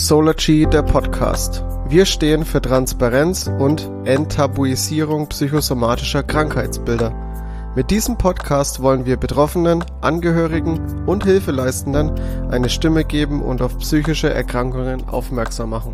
Solargy, der Podcast. Wir stehen für Transparenz und Enttabuisierung psychosomatischer Krankheitsbilder. Mit diesem Podcast wollen wir Betroffenen, Angehörigen und Hilfeleistenden eine Stimme geben und auf psychische Erkrankungen aufmerksam machen.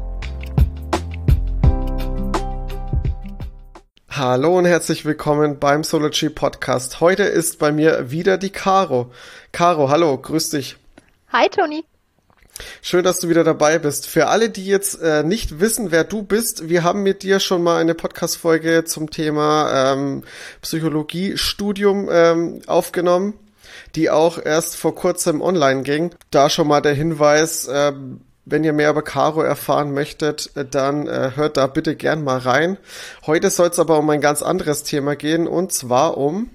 Hallo und herzlich willkommen beim Solargy Podcast. Heute ist bei mir wieder die Caro. Caro, hallo, grüß dich. Hi Toni. Schön, dass du wieder dabei bist. Für alle, die jetzt nicht wissen, wer du bist, wir haben mit dir schon mal eine Podcast-Folge zum Thema Psychologiestudium aufgenommen, die auch erst vor kurzem online ging. Da schon mal der Hinweis, wenn ihr mehr über Caro erfahren möchtet, dann hört da bitte gern mal rein. Heute soll es aber um ein ganz anderes Thema gehen, und zwar um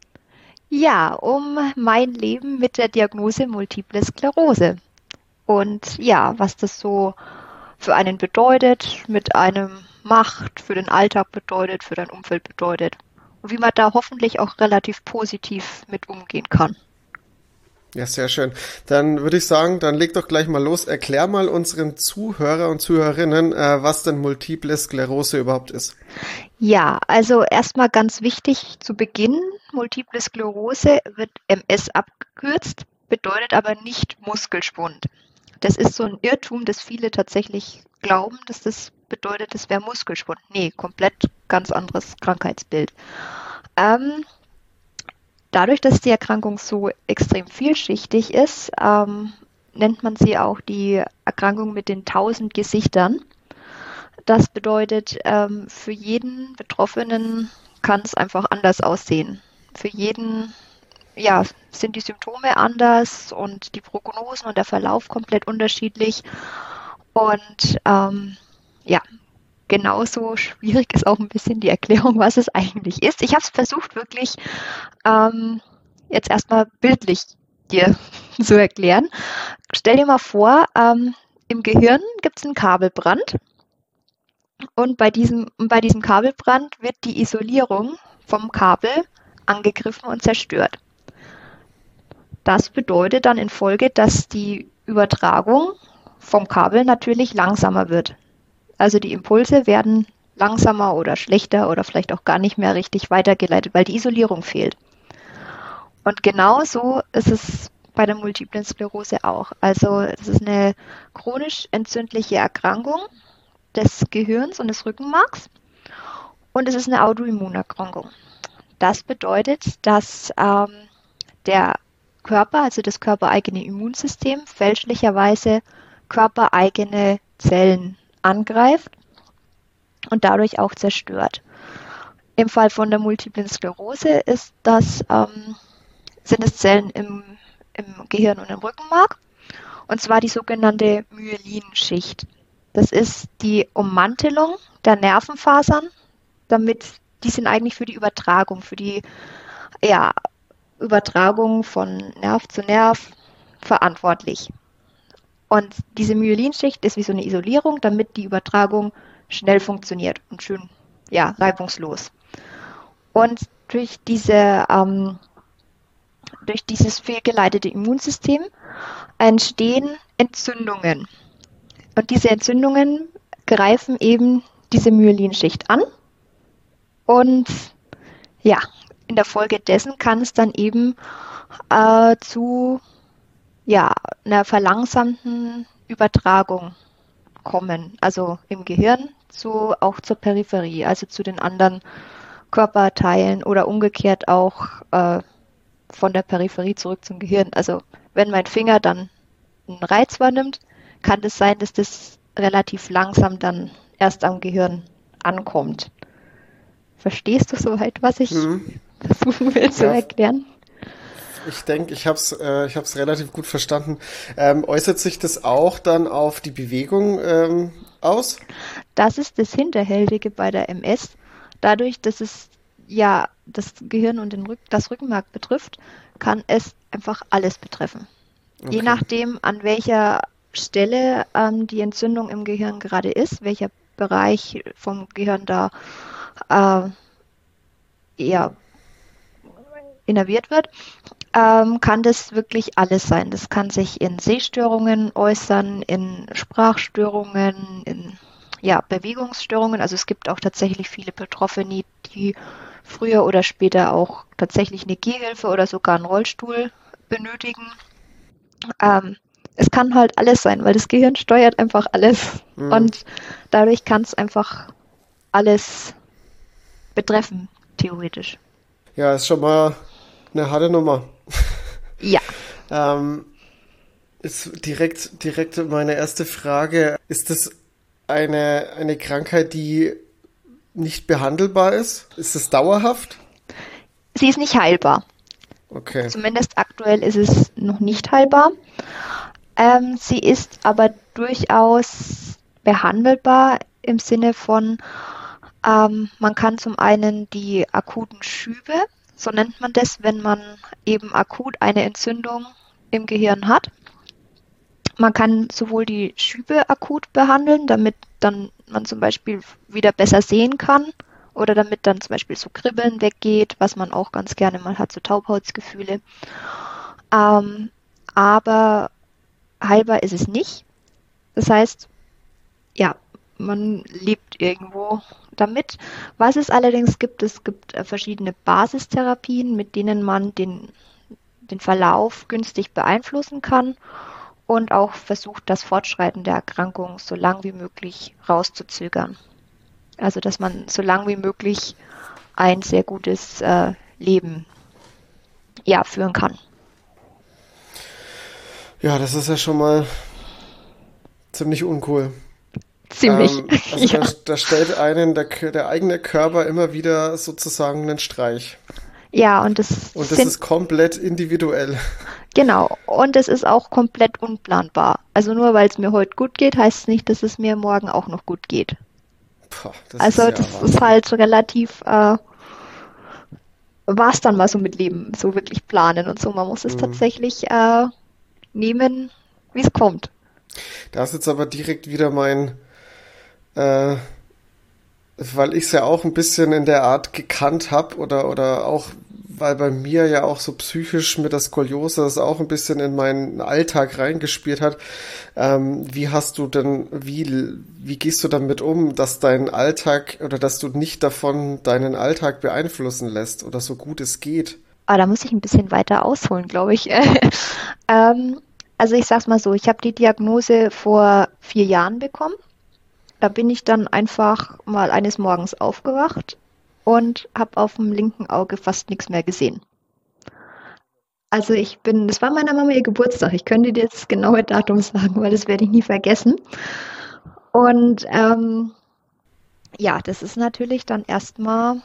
mein Leben mit der Diagnose Multiple Sklerose. Und ja, was das so für einen bedeutet, mit einem macht, für den Alltag bedeutet, für dein Umfeld bedeutet. Und wie man da hoffentlich auch relativ positiv mit umgehen kann. Ja, sehr schön. Dann würde ich sagen, dann leg doch gleich mal los. Erklär mal unseren Zuhörer und Zuhörerinnen, was denn Multiple Sklerose überhaupt ist. Ja, also erstmal ganz wichtig zu Beginn, Multiple Sklerose wird MS abgekürzt, bedeutet aber nicht Muskelschwund. Das ist so ein Irrtum, dass viele tatsächlich glauben, dass das bedeutet, das wäre Muskelschwund. Nee, komplett ganz anderes Krankheitsbild. Dadurch, dass die Erkrankung so extrem vielschichtig ist, nennt man sie auch die Erkrankung mit den 1000 Gesichtern. Das bedeutet, für jeden Betroffenen kann es einfach anders aussehen. Für jeden sind die Symptome anders und die Prognosen und der Verlauf komplett unterschiedlich. Und genauso schwierig ist auch ein bisschen die Erklärung, was es eigentlich ist. Ich habe es versucht, wirklich jetzt erstmal bildlich dir zu erklären. Stell dir mal vor, im Gehirn gibt es einen Kabelbrand. Und bei diesem Kabelbrand wird die Isolierung vom Kabel angegriffen und zerstört. Das bedeutet dann in Folge, dass die Übertragung vom Kabel natürlich langsamer wird. Also die Impulse werden langsamer oder schlechter oder vielleicht auch gar nicht mehr richtig weitergeleitet, weil die Isolierung fehlt. Und genauso ist es bei der Multiplen Sklerose auch. Also es ist eine chronisch entzündliche Erkrankung des Gehirns und des Rückenmarks und es ist eine Autoimmunerkrankung. Das bedeutet, dass der Körper, also das körpereigene Immunsystem, fälschlicherweise körpereigene Zellen angreift und dadurch auch zerstört. Im Fall von der Multiplen Sklerose sind es Zellen im Gehirn und im Rückenmark, und zwar die sogenannte Myelinschicht. Das ist die Ummantelung der Nervenfasern, die sind eigentlich für die Übertragung, Übertragung von Nerv zu Nerv verantwortlich. Und diese Myelinschicht ist wie so eine Isolierung, damit die Übertragung schnell funktioniert und schön, reibungslos. Und durch dieses fehlgeleitete Immunsystem entstehen Entzündungen. Und diese Entzündungen greifen eben diese Myelinschicht an. Und in der Folge dessen kann es dann eben zu einer verlangsamten Übertragung kommen. Also im Gehirn auch zur Peripherie, also zu den anderen Körperteilen oder umgekehrt auch von der Peripherie zurück zum Gehirn. Also wenn mein Finger dann einen Reiz wahrnimmt, kann es sein, dass das relativ langsam dann erst am Gehirn ankommt. Verstehst du soweit, was ich versuchen will zu erklären? Ich denke, ich hab's relativ gut verstanden. Äußert sich das auch dann auf die Bewegung aus? Das ist das Hinterhältige bei der MS. Dadurch, dass es das Gehirn und das Rückenmark betrifft, kann es einfach alles betreffen. Okay. Je nachdem, an welcher Stelle die Entzündung im Gehirn gerade ist, welcher Bereich vom Gehirn da innerviert wird, kann das wirklich alles sein. Das kann sich in Sehstörungen äußern, in Sprachstörungen, in Bewegungsstörungen. Also es gibt auch tatsächlich viele Betroffene, die früher oder später auch tatsächlich eine Gehhilfe oder sogar einen Rollstuhl benötigen. Es kann halt alles sein, weil das Gehirn steuert einfach alles. Und dadurch kann es einfach alles betreffen, theoretisch. Ja, ist schon mal eine harte Nummer. Ja. Ist direkt meine erste Frage. Ist das eine Krankheit, die nicht behandelbar ist? Ist es dauerhaft? Sie ist nicht heilbar. Okay. Zumindest aktuell ist es noch nicht heilbar. Sie ist aber durchaus behandelbar im Sinne von, man kann zum einen die akuten Schübe, so nennt man das, wenn man eben akut eine Entzündung im Gehirn hat. Man kann sowohl die Schübe akut behandeln, damit dann man zum Beispiel wieder besser sehen kann oder damit dann zum Beispiel so Kribbeln weggeht, was man auch ganz gerne mal hat, so Taubheitsgefühle. Aber heilbar ist es nicht. Das heißt, ja, man lebt irgendwo damit. Was es allerdings gibt, es gibt verschiedene Basistherapien, mit denen man den Verlauf günstig beeinflussen kann und auch versucht, das Fortschreiten der Erkrankung so lang wie möglich rauszuzögern. Also, dass man so lang wie möglich ein sehr gutes Leben führen kann. Ja, das ist ja schon mal ziemlich uncool. Ziemlich. Also da stellt einen der eigene Körper immer wieder sozusagen einen Streich. Ja, und das ist komplett individuell. Genau, und es ist auch komplett unplanbar. Also nur weil es mir heute gut geht, heißt es nicht, dass es mir morgen auch noch gut geht. Das ist halt relativ, war's dann mal so mit Leben, so wirklich planen und so. Man muss es tatsächlich nehmen, wie es kommt. Da ist jetzt aber direkt wieder weil ich es ja auch ein bisschen in der Art gekannt habe oder auch, weil bei mir ja auch so psychisch mit der Skoliose das auch ein bisschen in meinen Alltag reingespielt hat. Wie gehst du damit um, dass dein Alltag oder dass du nicht davon deinen Alltag beeinflussen lässt oder so gut es geht? Da muss ich ein bisschen weiter ausholen, glaube ich. Also ich sag's mal so, ich habe die Diagnose vor 4 Jahren bekommen. Da bin ich dann einfach mal eines Morgens aufgewacht und habe auf dem linken Auge fast nichts mehr gesehen. Also das war meiner Mama ihr Geburtstag. Ich könnte dir das genaue Datum sagen, weil das werde ich nie vergessen. Und das ist natürlich dann erstmal,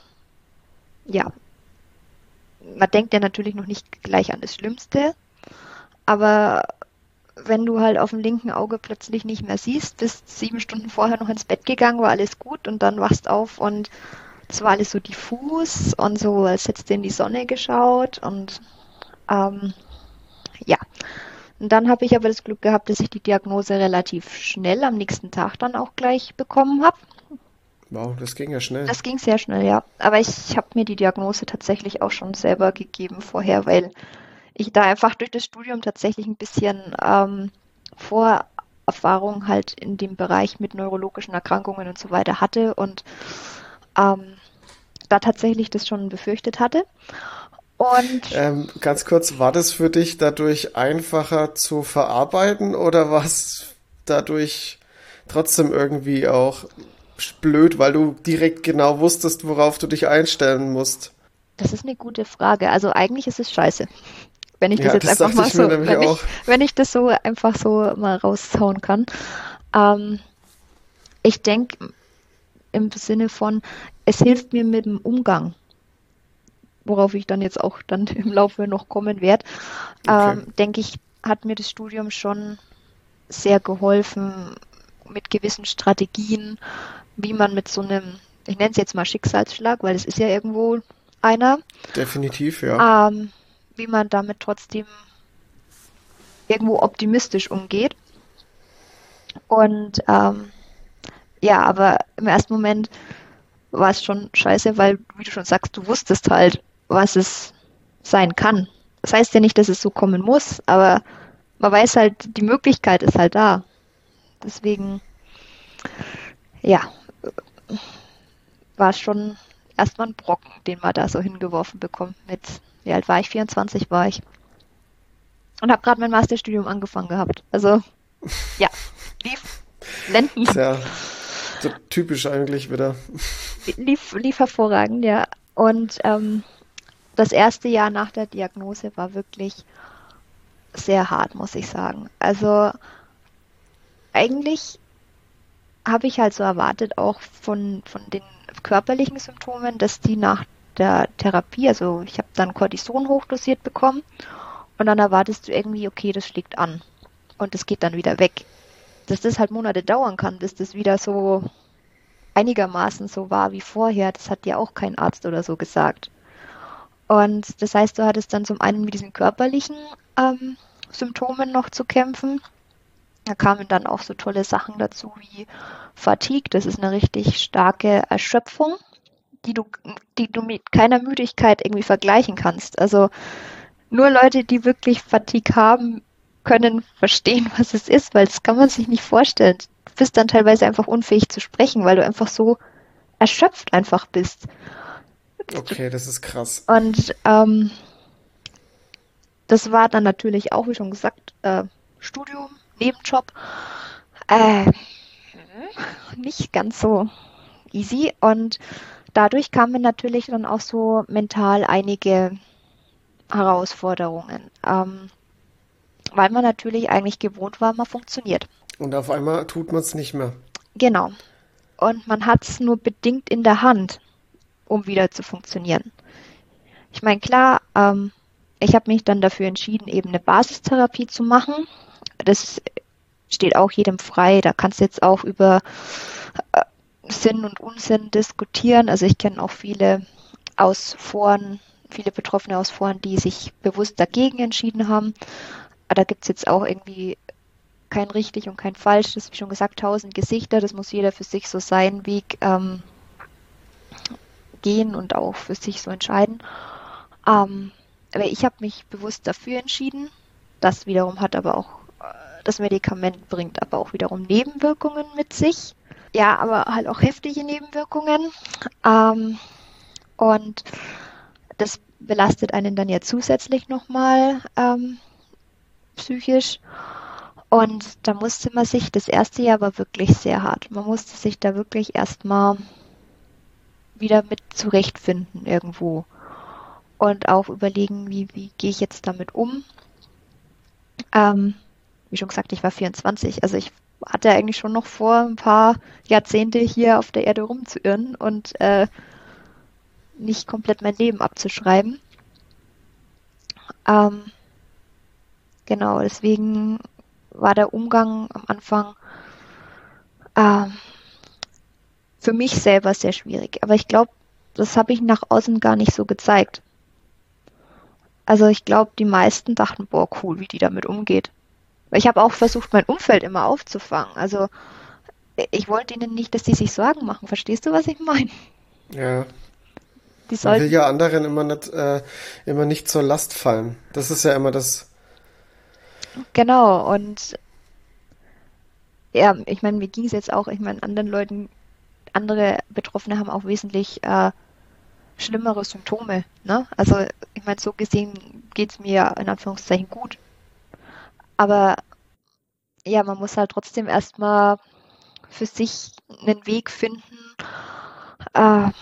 man denkt ja natürlich noch nicht gleich an das Schlimmste, aber wenn du halt auf dem linken Auge plötzlich nicht mehr siehst, bist 7 Stunden vorher noch ins Bett gegangen, war alles gut und dann wachst auf und es war alles so diffus und so, als hättest du in die Sonne geschaut und Und dann habe ich aber das Glück gehabt, dass ich die Diagnose relativ schnell am nächsten Tag dann auch gleich bekommen habe. Wow, das ging ja schnell. Das ging sehr schnell, ja. Aber ich habe mir die Diagnose tatsächlich auch schon selber gegeben vorher, weil ich da einfach durch das Studium tatsächlich ein bisschen Vorerfahrung halt in dem Bereich mit neurologischen Erkrankungen und so weiter hatte und da tatsächlich das schon befürchtet hatte. Und ganz kurz, war das für dich dadurch einfacher zu verarbeiten oder war es dadurch trotzdem irgendwie auch blöd, weil du direkt genau wusstest, worauf du dich einstellen musst? Das ist eine gute Frage. Also eigentlich ist es scheiße. Wenn ich das Ja, jetzt das einfach dachte mal ich mir nämlich auch. wenn ich das so einfach so mal raushauen kann. Ich denke im Sinne von, es hilft mir mit dem Umgang, worauf ich dann jetzt auch dann im Laufe noch kommen werde, Okay. denke ich, hat mir das Studium schon sehr geholfen mit gewissen Strategien, wie man mit so einem, ich nenne es jetzt mal Schicksalsschlag, weil es ist ja irgendwo einer, Definitiv, ja. wie man damit trotzdem irgendwo optimistisch umgeht. Und aber im ersten Moment war es schon scheiße, weil, wie du schon sagst, du wusstest halt, was es sein kann. Das heißt ja nicht, dass es so kommen muss, aber man weiß halt, die Möglichkeit ist halt da. Deswegen, ja, war es schon erstmal ein Brocken, den man da so hingeworfen bekommt mit, wie alt war ich? 24 war ich. Und habe gerade mein Masterstudium angefangen gehabt. Also, ja, lief blendend. Sehr so typisch eigentlich wieder. Lief hervorragend, ja. Und das erste Jahr nach der Diagnose war wirklich sehr hart, muss ich sagen. Also eigentlich habe ich halt so erwartet, auch von den körperlichen Symptomen, dass die nach der Therapie, also ich habe dann Cortison hochdosiert bekommen und dann erwartest du irgendwie, okay, das schlägt an und das geht dann wieder weg. Dass das halt Monate dauern kann, bis das wieder so einigermaßen so war wie vorher, das hat dir auch kein Arzt oder so gesagt. Und das heißt, du hattest dann zum einen mit diesen körperlichen Symptomen noch zu kämpfen. Da kamen dann auch so tolle Sachen dazu wie Fatigue. Das ist eine richtig starke Erschöpfung, die du mit keiner Müdigkeit irgendwie vergleichen kannst. Also nur Leute, die wirklich Fatigue haben, können verstehen, was es ist, weil das kann man sich nicht vorstellen. Du bist dann teilweise einfach unfähig zu sprechen, weil du einfach so erschöpft einfach bist. Okay, das ist krass. Und das war dann natürlich auch, wie schon gesagt, Studium, Nebenjob. Äh, nicht ganz so easy. Und dadurch kamen natürlich dann auch so mental einige Herausforderungen, weil man natürlich eigentlich gewohnt war, man funktioniert. Und auf einmal tut man es nicht mehr. Genau. Und man hat es nur bedingt in der Hand, um wieder zu funktionieren. Ich meine, klar, ich habe mich dann dafür entschieden, eben eine Basistherapie zu machen. Das steht auch jedem frei. Da kannst du jetzt auch über Sinn und Unsinn diskutieren. Also ich kenne auch viele aus Foren, viele Betroffene aus Foren, die sich bewusst dagegen entschieden haben. Aber da gibt es jetzt auch irgendwie kein richtig und kein falsch. Das ist, wie schon gesagt, 1000 Gesichter. Das muss jeder für sich so seinen Weg gehen und auch für sich so entscheiden. Aber ich habe mich bewusst dafür entschieden. Das wiederum hat aber auch, das Medikament bringt aber auch wiederum Nebenwirkungen mit sich. Ja, aber halt auch heftige Nebenwirkungen. Und das belastet einen dann ja zusätzlich nochmal psychisch. Und da musste man sich, das erste Jahr war wirklich sehr hart. Man musste sich da wirklich erstmal wieder mit zurechtfinden irgendwo. Und auch überlegen, wie gehe ich jetzt damit um. Wie schon gesagt, ich war 24, also ich hatte eigentlich schon noch vor, ein paar Jahrzehnte hier auf der Erde rumzuirren und nicht komplett mein Leben abzuschreiben. Genau, deswegen war der Umgang am Anfang für mich selber sehr schwierig. Aber ich glaube, das habe ich nach außen gar nicht so gezeigt. Also ich glaube, die meisten dachten, boah, cool, wie die damit umgeht. Weil ich habe auch versucht, mein Umfeld immer aufzufangen. Also ich wollte ihnen nicht, dass die sich Sorgen machen. Verstehst du, was ich meine? Ja. Die Man will sollten, ja anderen immer nicht zur Last fallen. Das ist ja immer das. genau. Und ja, ich meine, mir ging es jetzt auch, ich meine, anderen Leuten, andere Betroffene haben auch wesentlich schlimmere Symptome. Ne? Also ich meine, so gesehen geht es mir in Anführungszeichen gut. Aber ja, man muss halt trotzdem erstmal für sich einen Weg finden, äh,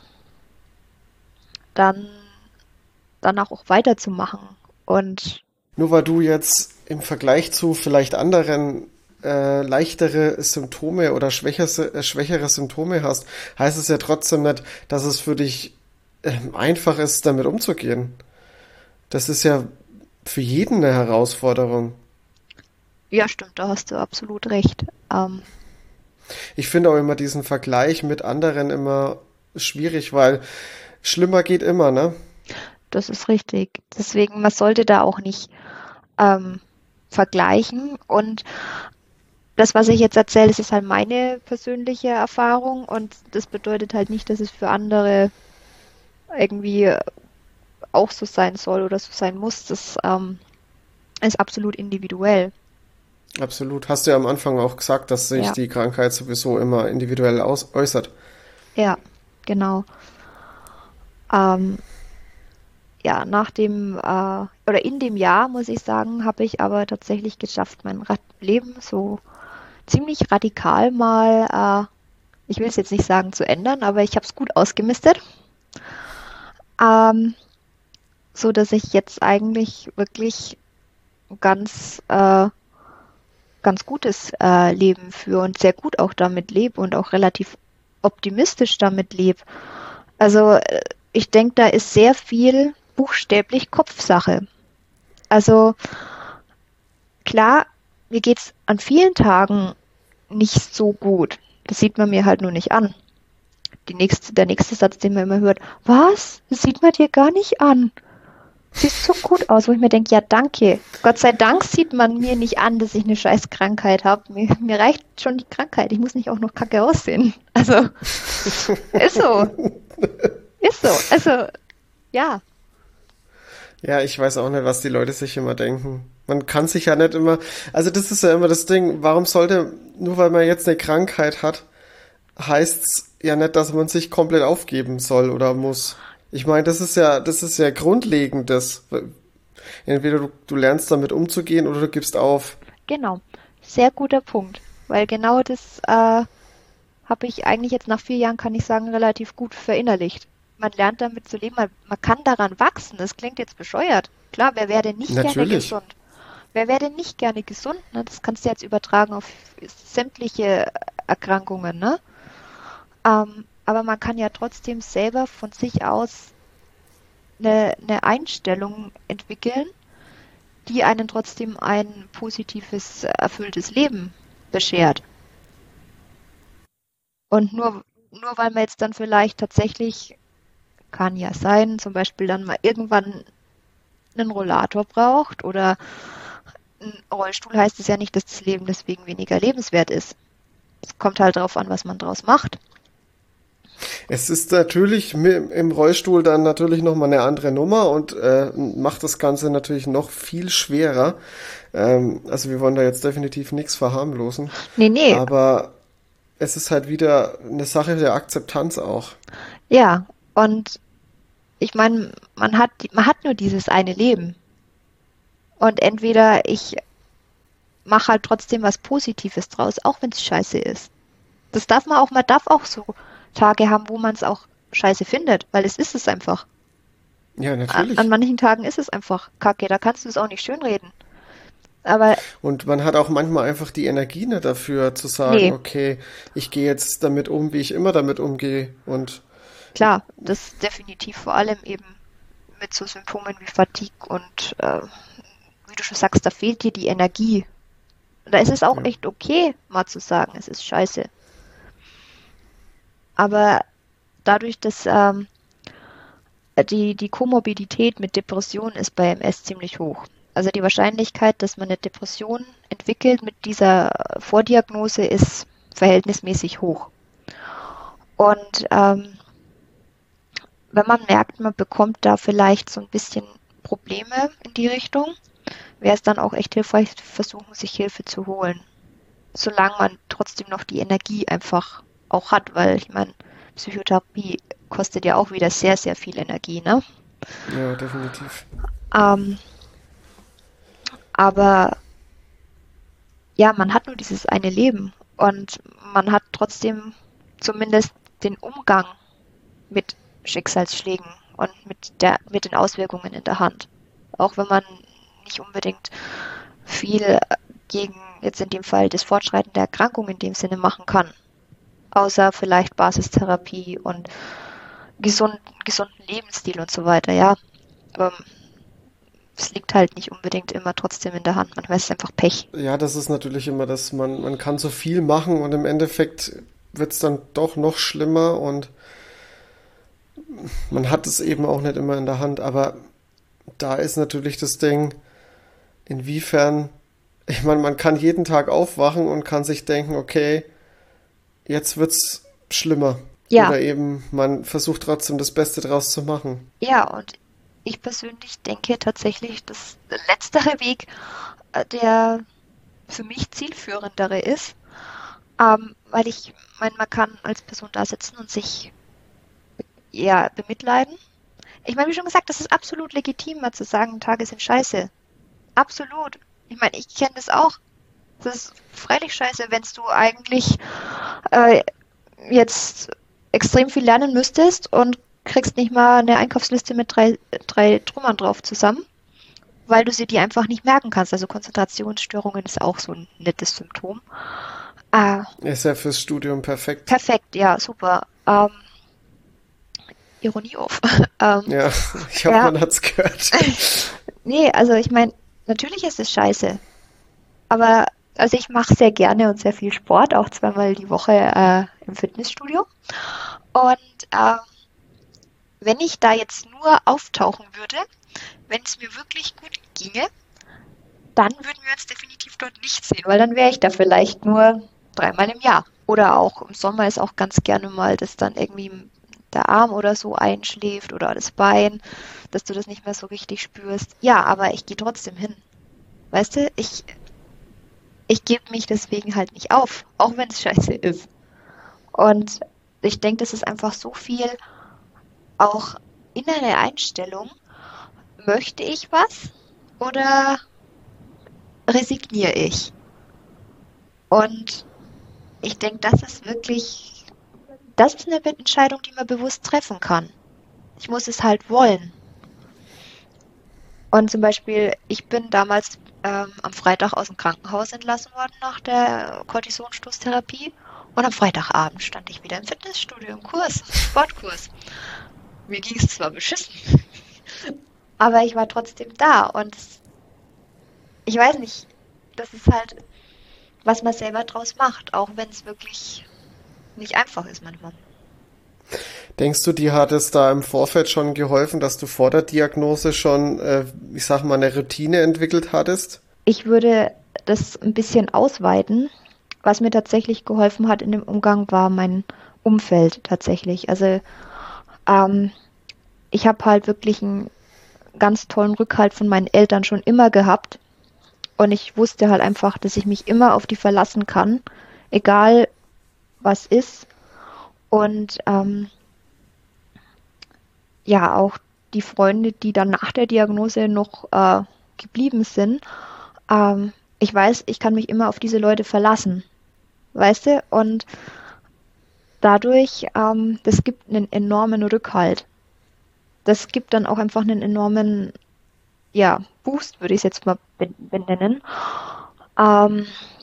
dann danach auch weiterzumachen. Und Nur weil du jetzt im Vergleich zu vielleicht anderen leichtere Symptome oder schwächere Symptome hast, heißt es ja trotzdem nicht, dass es für dich einfach ist, damit umzugehen. Das ist ja für jeden eine Herausforderung. ja, stimmt, da hast du absolut recht. Ich finde auch immer diesen Vergleich mit anderen immer schwierig, weil schlimmer geht immer, ne? Das ist richtig. Deswegen, man sollte da auch nicht vergleichen. Und das, was ich jetzt erzähle, das ist halt meine persönliche Erfahrung und das bedeutet halt nicht, dass es für andere irgendwie auch so sein soll oder so sein muss, das ist absolut individuell. Absolut. Hast du ja am Anfang auch gesagt, dass sich Ja, die Krankheit sowieso immer individuell äußert. ja, genau. Ähm, ja, oder in dem Jahr, muss ich sagen, habe ich aber tatsächlich geschafft, mein Leben so ziemlich radikal mal, ich will es jetzt nicht sagen zu ändern, aber ich habe es gut ausgemistet, ähm, so dass ich jetzt eigentlich wirklich ganz, ganz gutes Leben führe und sehr gut auch damit lebe und auch relativ optimistisch damit lebe. Also ich denke, da ist sehr viel buchstäblich Kopfsache. Also klar, mir geht's an vielen Tagen nicht so gut. Das sieht man mir halt nur nicht an. Der nächste Satz, den man immer hört, was? Das sieht man dir gar nicht an. Siehst so gut aus, wo ich mir denke, ja, danke. Gott sei Dank sieht man mir nicht an, dass ich eine scheiß Krankheit habe. Mir reicht schon die Krankheit. Ich muss nicht auch noch kacke aussehen. Also, ist so. Ist so. Also, ja. Ja, ich weiß auch nicht, was die Leute sich immer denken. Man kann sich ja nicht immer, also das ist ja immer das Ding, warum sollte, nur weil man jetzt eine Krankheit hat, heißt's ja nicht, dass man sich komplett aufgeben soll oder muss. Ich meine, das ist ja grundlegendes. Entweder du lernst damit umzugehen oder du gibst auf. Genau. Sehr guter Punkt. Weil genau das habe ich eigentlich jetzt nach 4 Jahren, kann ich sagen, relativ gut verinnerlicht. Man lernt damit zu leben, man kann daran wachsen. Das klingt jetzt bescheuert. Klar, wer wäre denn nicht gerne Natürlich. gesund? Wer wäre denn nicht gerne gesund? Ne? Das kannst du jetzt übertragen auf sämtliche Erkrankungen, ne? Aber man kann ja trotzdem selber von sich aus eine Einstellung entwickeln, die einen trotzdem ein positives, erfülltes Leben beschert. Und nur weil man jetzt dann vielleicht tatsächlich, kann ja sein, zum Beispiel dann mal irgendwann einen Rollator braucht oder ein Rollstuhl, heißt es ja nicht, dass das Leben deswegen weniger lebenswert ist. Es kommt halt darauf an, was man draus macht. Es ist natürlich im Rollstuhl dann natürlich nochmal eine andere Nummer und macht das Ganze natürlich noch viel schwerer. Also wir wollen da jetzt definitiv nichts verharmlosen, Nee, nee, aber es ist halt wieder eine Sache der Akzeptanz auch. ja. Und ich meine, man hat nur dieses eine Leben. Und entweder ich mache halt trotzdem was Positives draus, auch wenn es scheiße ist. Man darf auch so Tage haben, wo man es auch scheiße findet, weil es ist es einfach. Ja, An natürlich. manchen Tagen ist es einfach kacke, da kannst du es auch nicht schönreden. Aber Und man hat auch manchmal einfach die Energie nicht dafür zu sagen, nee, okay, ich gehe jetzt damit um, wie ich immer damit umgehe. Und klar, das definitiv vor allem eben mit so Symptomen wie Fatigue und wie du schon sagst, da fehlt dir die Energie. Und da ist es auch ja, echt okay, mal zu sagen, es ist scheiße. Aber dadurch, dass die Komorbidität mit Depression ist bei MS ziemlich hoch. Also die Wahrscheinlichkeit, dass man eine Depression entwickelt mit dieser Vordiagnose, ist verhältnismäßig hoch. Und wenn man merkt, man bekommt da vielleicht so ein bisschen Probleme in die Richtung, wäre es dann auch echt hilfreich, versuchen, sich Hilfe zu holen. Solange man trotzdem noch die Energie einfach auch hat, weil ich meine, Psychotherapie kostet ja auch wieder sehr, sehr viel Energie, ne? ja, definitiv. Ähm, aber ja, man hat nur dieses eine Leben und man hat trotzdem zumindest den Umgang mit Schicksalsschlägen und mit den Auswirkungen in der Hand. Auch wenn man nicht unbedingt viel gegen jetzt in dem Fall das Fortschreiten der Erkrankung in dem Sinne machen kann. Außer vielleicht Basistherapie und gesunden Lebensstil und so weiter, ja. Aber es liegt halt nicht unbedingt immer trotzdem in der Hand. Manchmal ist es einfach Pech. Ja, das ist natürlich immer, dass man kann so viel machen und im Endeffekt wird es dann doch noch schlimmer und man hat es eben auch nicht immer in der Hand. Aber da ist natürlich das Ding, inwiefern, ich meine, man kann jeden Tag aufwachen und kann sich denken, okay, jetzt wird's schlimmer. Ja, Oder eben, man versucht trotzdem das Beste draus zu machen. ja, und ich persönlich denke tatsächlich, dass der letztere Weg der für mich zielführendere ist, weil ich meine, man kann als Person da sitzen und sich ja bemitleiden. Ich meine, wie schon gesagt, das ist absolut legitim, mal zu sagen, Tage sind scheiße. Absolut. Ich meine, ich kenne das auch. Das ist freilich scheiße, wenn du eigentlich äh, jetzt extrem viel lernen müsstest und kriegst nicht mal eine Einkaufsliste mit drei Trümmern drauf zusammen, weil du sie dir einfach nicht merken kannst. Also Konzentrationsstörungen ist auch so ein nettes Symptom. Ah, Ist ja fürs Studium perfekt. perfekt, ja, super. Ironie auf. Ja, ich hoffe, Ja, man hat's gehört. nee, also ich meine, natürlich ist es scheiße, aber also ich mache sehr gerne und sehr viel Sport, auch zweimal die Woche im Fitnessstudio. Und wenn ich da jetzt nur auftauchen würde, wenn es mir wirklich gut ginge, dann würden wir uns definitiv dort nicht sehen, weil dann wäre ich da vielleicht nur dreimal im Jahr. Oder auch im Sommer ist auch ganz gerne mal, dass dann irgendwie der Arm oder so einschläft oder das Bein, dass du das nicht mehr so richtig spürst. Ja, aber ich gehe trotzdem hin. Weißt du, ich gebe mich deswegen halt nicht auf, auch wenn es scheiße ist. Und ich denke, das ist einfach so viel auch innere Einstellung. Möchte ich was oder resigniere ich? Und ich denke, das ist eine Entscheidung, die man bewusst treffen kann. Ich muss es halt wollen. Und zum Beispiel, ich bin damals am Freitag aus dem Krankenhaus entlassen worden nach der Kortisonstoßtherapie. Und am Freitagabend stand ich wieder im Fitnessstudio im Kurs, Sportkurs. Mir ging es zwar beschissen, aber ich war trotzdem da. Und ich weiß nicht, das ist halt, was man selber draus macht, auch wenn es wirklich nicht einfach ist manchmal. Denkst du, dir hat es da im Vorfeld schon geholfen, dass du vor der Diagnose schon, ich sag mal, eine Routine entwickelt hattest? Ich würde das ein bisschen ausweiten. Was mir tatsächlich geholfen hat in dem Umgang, war mein Umfeld tatsächlich. Also ähm, ich habe halt wirklich einen ganz tollen Rückhalt von meinen Eltern schon immer gehabt. Und ich wusste halt einfach, dass ich mich immer auf die verlassen kann, egal was ist. Und ja, auch die Freunde, die dann nach der Diagnose noch geblieben sind, ich weiß, ich kann mich immer auf diese Leute verlassen, weißt du? Und dadurch, das gibt einen enormen Rückhalt. Das gibt dann auch einfach einen enormen, ja, Boost, würde ich es jetzt mal benennen, ähm,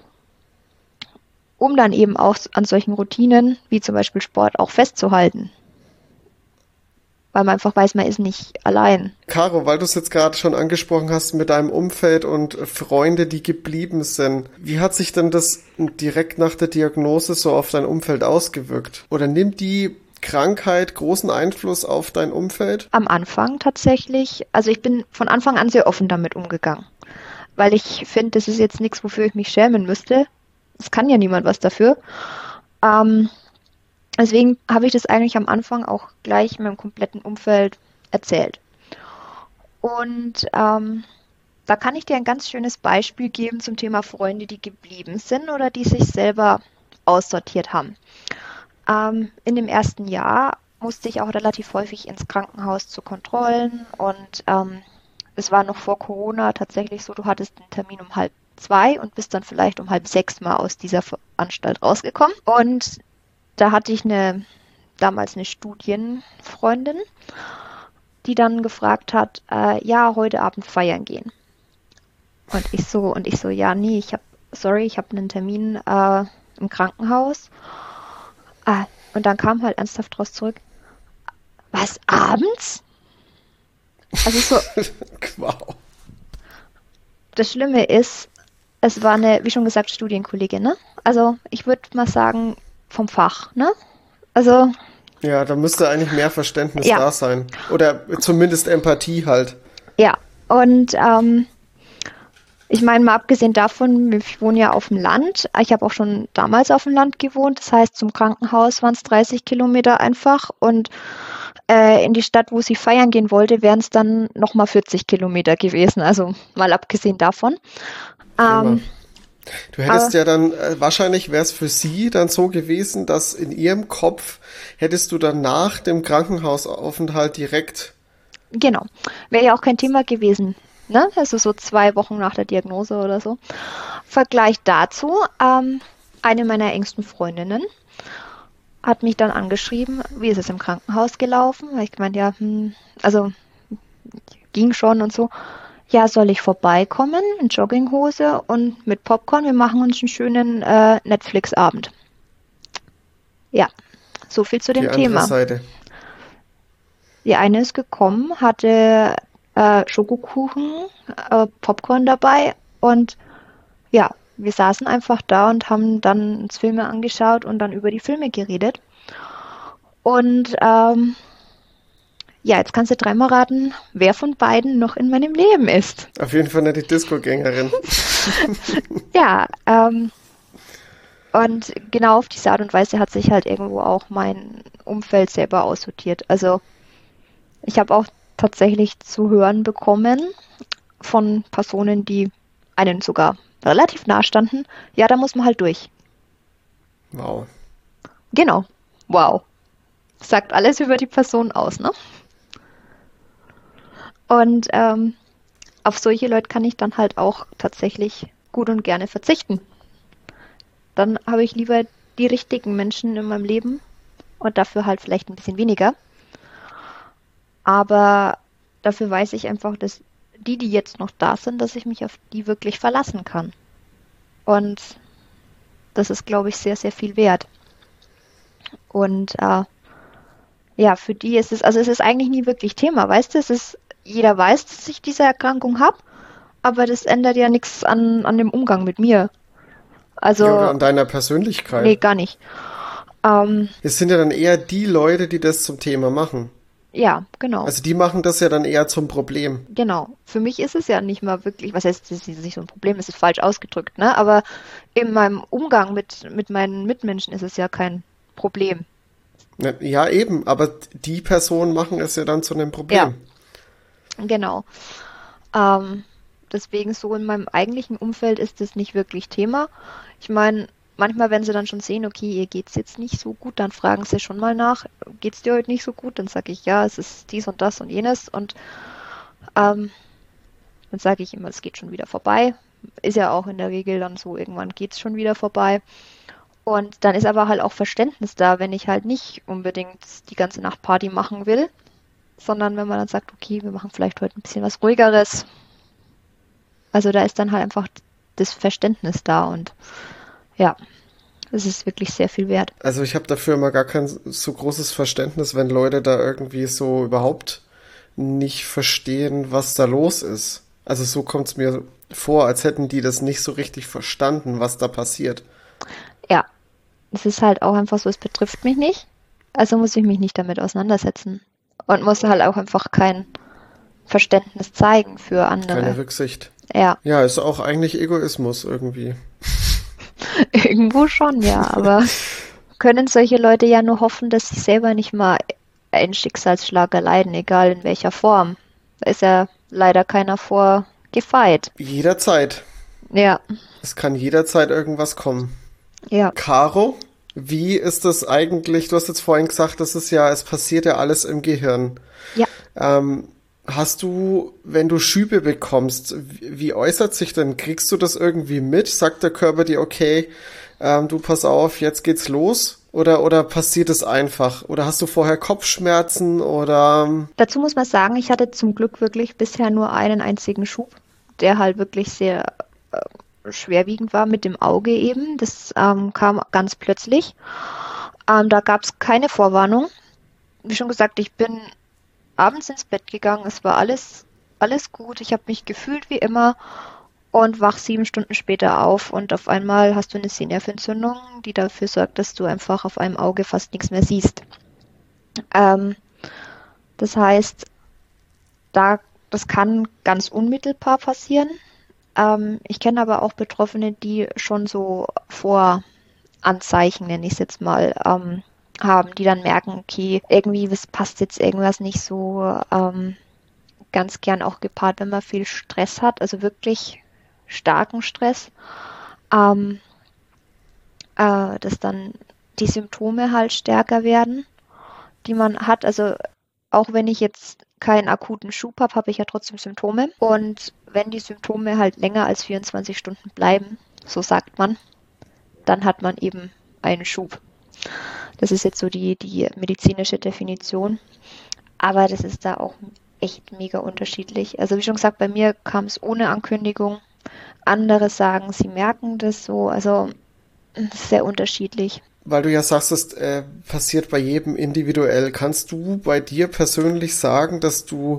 um dann eben auch an solchen Routinen, wie zum Beispiel Sport, auch festzuhalten. Weil man einfach weiß, man ist nicht allein. Caro, weil du es jetzt gerade schon angesprochen hast mit deinem Umfeld und Freunde, die geblieben sind, wie hat sich denn das direkt nach der Diagnose so auf dein Umfeld ausgewirkt? Oder nimmt die Krankheit großen Einfluss auf dein Umfeld? Am Anfang tatsächlich, also ich bin von Anfang an sehr offen damit umgegangen, weil ich finde, das ist jetzt nichts, wofür ich mich schämen müsste. Es kann ja niemand was dafür. Ähm, Deswegen habe ich das eigentlich am Anfang auch gleich meinem kompletten Umfeld erzählt. Und da kann ich dir ein ganz schönes Beispiel geben zum Thema Freunde, die geblieben sind oder die sich selber aussortiert haben. In dem ersten Jahr musste ich auch relativ häufig ins Krankenhaus zu Kontrollen und es war noch vor Corona tatsächlich so, du hattest einen Termin um 1:30 und bist dann vielleicht um 5:30 mal aus dieser Anstalt rausgekommen. Und da hatte ich damals eine Studienfreundin, die dann gefragt hat, ja, heute Abend feiern gehen. Und ich so, ja, nee, ich habe einen Termin im Krankenhaus. Und dann kam halt ernsthaft draus zurück, was, abends? Also so, Wow. das Schlimme ist, es war eine, wie schon gesagt, Studienkollegin, ne? Also ich würde mal sagen, vom Fach, ne? Also, Ja, da müsste eigentlich mehr Verständnis ja, da sein. Oder zumindest Empathie halt. ja. Und ich meine, mal abgesehen davon, ich wohne ja auf dem Land. Ich habe auch schon damals auf dem Land gewohnt. Das heißt, zum Krankenhaus waren es 30 Kilometer einfach. Und in die Stadt, wo sie feiern gehen wollte, wären es dann nochmal 40 Kilometer gewesen. Also mal abgesehen davon. Prima. Ähm, Du hättest ja dann, wahrscheinlich wäre es für sie dann so gewesen, dass in ihrem Kopf hättest du dann nach dem Krankenhausaufenthalt direkt, genau. Wäre ja auch kein Thema gewesen. Ne? Also so 2 Wochen nach der Diagnose oder so. Vergleich dazu, eine meiner engsten Freundinnen hat mich dann angeschrieben, wie ist es im Krankenhaus gelaufen? Weil ich gemeint, ja, also ging schon und so. Ja, soll ich vorbeikommen in Jogginghose und mit Popcorn? Wir machen uns einen schönen Netflix-Abend. Ja, so viel zu die dem andere Thema. Seite. Die eine ist gekommen, hatte Schokokuchen, Popcorn dabei und ja, wir saßen einfach da und haben dann uns Filme angeschaut und dann über die Filme geredet. Und ja, jetzt kannst du dreimal raten, wer von beiden noch in meinem Leben ist. Auf jeden Fall nicht die Disco-Gängerin. Ja, und genau auf diese Art und Weise hat sich halt irgendwo auch mein Umfeld selber aussortiert. Also ich habe auch tatsächlich zu hören bekommen von Personen, die einen sogar relativ nah standen, ja, da muss man halt durch. Wow. Genau. Wow. Sagt alles über die Person aus, ne? Und auf solche Leute kann ich dann halt auch tatsächlich gut und gerne verzichten. Dann habe ich lieber die richtigen Menschen in meinem Leben und dafür halt vielleicht ein bisschen weniger. Aber dafür weiß ich einfach, dass die jetzt noch da sind, dass ich mich auf die wirklich verlassen kann. Und das ist, glaube ich, sehr, sehr viel wert. Und ja, für die ist es, also es ist eigentlich nie wirklich Thema, weißt du? Jeder weiß, dass ich diese Erkrankung habe, aber das ändert ja nichts an dem Umgang mit mir. Ja, oder Also, an deiner Persönlichkeit. nee, gar nicht. Es sind ja dann eher die Leute, die das zum Thema machen. Ja, genau. Also die machen das ja dann eher zum Problem. Genau. Für mich ist es ja nicht mal wirklich, was heißt, es ist nicht so ein Problem, es ist falsch ausgedrückt, ne? Aber in meinem Umgang mit meinen Mitmenschen ist es ja kein Problem. Ja, eben, aber die Personen machen es ja dann zu einem Ja, Problem. genau. Ähm, deswegen so in meinem eigentlichen Umfeld ist das nicht wirklich Thema. Ich meine, manchmal, wenn sie dann schon sehen, okay, ihr geht's jetzt nicht so gut, dann fragen sie schon mal nach, geht's dir heute nicht so gut? Dann sage ich, ja, es ist dies und das und jenes und ähm, dann sage ich immer, es geht schon wieder vorbei. Ist ja auch in der Regel dann so, irgendwann geht's schon wieder vorbei. Und dann ist aber halt auch Verständnis da, wenn ich halt nicht unbedingt die ganze Nacht Party machen will, sondern wenn man dann sagt, okay, wir machen vielleicht heute ein bisschen was Ruhigeres. Also da ist dann halt einfach das Verständnis da und ja, es ist wirklich sehr viel wert. Also ich habe dafür immer gar kein so großes Verständnis, wenn Leute da irgendwie so überhaupt nicht verstehen, was da los ist. Also so kommt es mir vor, als hätten die das nicht so richtig verstanden, was da passiert. Ja, es ist halt auch einfach so, es betrifft mich nicht, also muss ich mich nicht damit auseinandersetzen und muss halt auch einfach kein Verständnis zeigen für Keine andere. Rücksicht. Ja, Ja, ist auch eigentlich Egoismus irgendwie. irgendwo schon, ja, aber können solche Leute ja nur hoffen, dass sie selber nicht mal einen Schicksalsschlag erleiden, egal in welcher Form. Da ist ja leider keiner vor gefeit. Jederzeit. Ja, Es kann jederzeit irgendwas kommen. ja, Caro, wie ist das eigentlich? Du hast jetzt vorhin gesagt, es passiert ja alles im Gehirn. ja. Hast du, wenn du Schübe bekommst, wie äußert sich denn? Kriegst du das irgendwie mit? Sagt der Körper dir, okay, du pass auf, jetzt geht's los? Oder passiert es einfach? Oder hast du vorher Kopfschmerzen oder Dazu muss man sagen, ich hatte zum Glück wirklich bisher nur einen einzigen Schub, der halt wirklich sehr schwerwiegend war mit dem Auge eben. Das kam ganz plötzlich. Da gab es keine Vorwarnung. Wie schon gesagt, ich bin abends ins Bett gegangen. Es war alles gut. Ich habe mich gefühlt wie immer und wach 7 Stunden später auf und auf einmal hast du eine Sehnerventzündung, die dafür sorgt, dass du einfach auf einem Auge fast nichts mehr siehst. Ähm, das heißt, das kann ganz unmittelbar passieren. Ich kenne aber auch Betroffene, die schon so Voranzeichen, nenne ich es jetzt mal, haben, die dann merken, okay, irgendwie es passt jetzt irgendwas nicht so, ganz gern auch gepaart, wenn man viel Stress hat, also wirklich starken Stress, ähm, dass dann die Symptome halt stärker werden, die man hat. Also auch wenn ich jetzt keinen akuten Schub habe, habe ich ja trotzdem Symptome. Und wenn die Symptome halt länger als 24 Stunden bleiben, so sagt man, dann hat man eben einen Schub. Das ist jetzt so die medizinische Definition. Aber das ist da auch echt mega unterschiedlich. Also wie schon gesagt, bei mir kam es ohne Ankündigung. Andere sagen, sie merken das so. Also sehr unterschiedlich. Weil du ja sagst, das passiert bei jedem individuell. Kannst du bei dir persönlich sagen, dass du